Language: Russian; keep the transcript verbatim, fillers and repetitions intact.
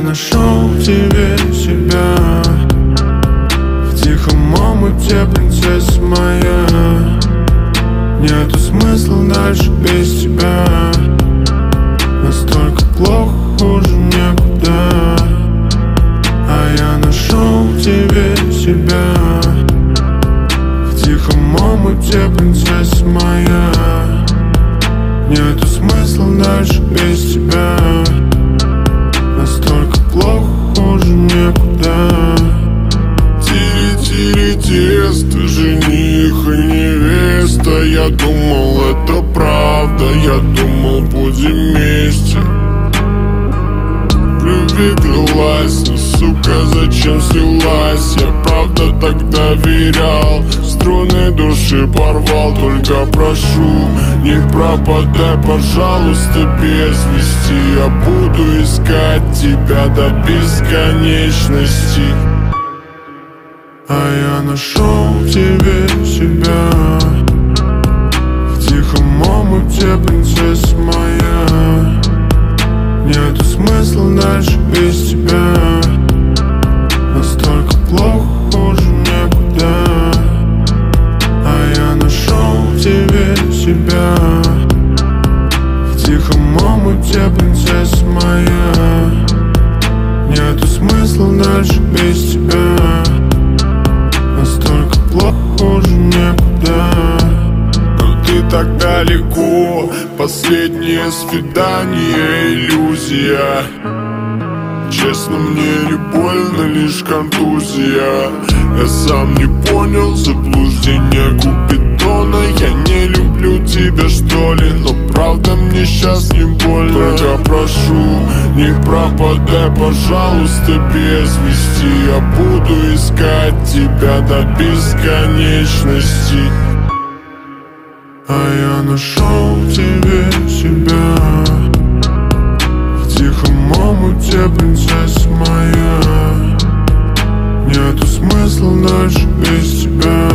нашел в тебе себя, в тихом омуте, принцесса моя. Нету смысла дальше без тебя, настолько плохо, хуже некуда. А я нашел в тебе себя, в тихом омуте, принцесса моя. Нету смысла дальше без тебя, настолько плохо, хуже некуда. Тири-тири-тесто, жених и невеста. Я думал, это правда, я думал, будем вместе. В любви клялась, но, сука, зачем слилась? Я правда так доверял, струны души порвал. Только прошу, не пропадай, пожалуйста, без вести. Я буду искать тебя до бесконечности. А я нашел в тебе себя, в тихом омуте, принцесса моя. Нету смысла дальше без тебя, настолько плохо, хуже некуда. А я нашел в тебе себя, в тихом омуте, принцесса моя. Нету смысла дальше без тебя, настолько плохо, хуже некуда. Но ты так далеко, последнее свидание, иллюзия. Честно, мне не больно, лишь контузия. Я сам не понял заблуждение Купидона. Я не люблю тебя, что ли, но правда мне сейчас не больно. Только прошу, не пропадай, пожалуйста, без вести. Я буду искать тебя до бесконечности. А я нашел в тебе себя, в тихом омуте, принцесса моя. Нету смысла дальше без тебя,